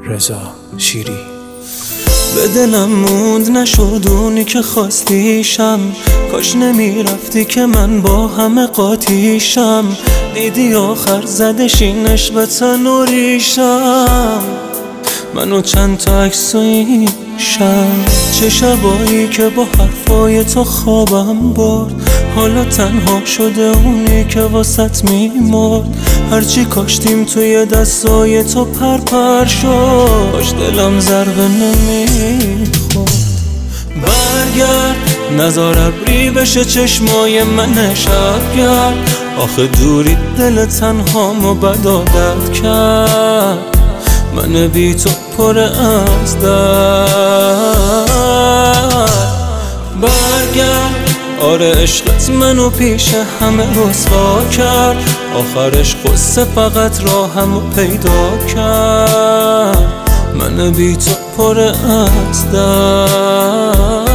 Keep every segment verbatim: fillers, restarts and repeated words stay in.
رضا شیری. به دلم موند نشد اونی که خواستیشم، کاش نمیرفتی که من با همه قاطیشم. دیدی آخر زدش این عشق به تن و ریشم، منو چند تا عکس و ایشم. چه شبایی که با حرفای تو خوابم برد، حالا تنها شده اونی که واسط میمرد. هرچی کاشتیم توی دستای تو پر پر شد، کاش دلم ضربه نمیخورد. برگرد نزار ابری بشه چشمای من شبگرد، آخه دوری دل تنهامو بد عادت کرد. من بی تو پر از درد. برگرد آره عشقت منو پیش همه رسوا کرد، آخرش قصه فقط راهمو پیدا کرد. من بی تو پر از درد.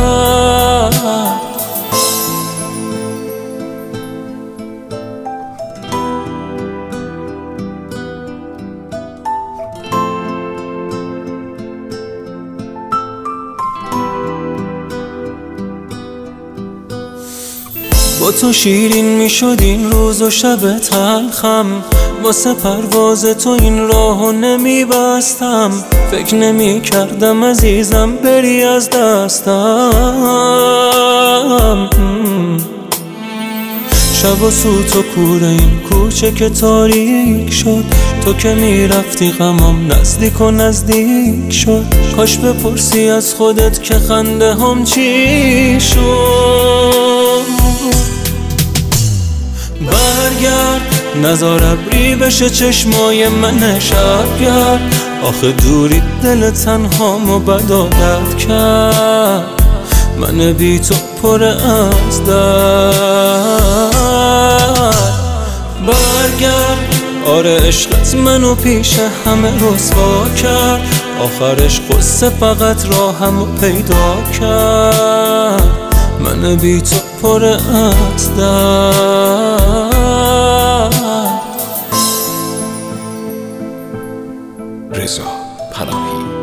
با تو شیرین میشد این روز و شب تلخم، واسه پرواز تو این راهو نمیبستم. فکر نمی کردم عزیزم بری از دستم. شب و سوت و کوره این کوچه که تاریک شد، تو که میرفتی غمام نزدیک و نزدیک شد. کاش بپرسی از خودت که خنده هم چی شد. برگرد نزار ابری بشه چشمای من شبگرد، آخه دوری دل تنهامو بد عادت کرد. من بی تو پر از درد. برگرد آره عشقت منو پیش همه رسوا کرد، آخرش قصه فقط راهمو پیدا کرد. من بی تو پر از درد. رضا پناهی.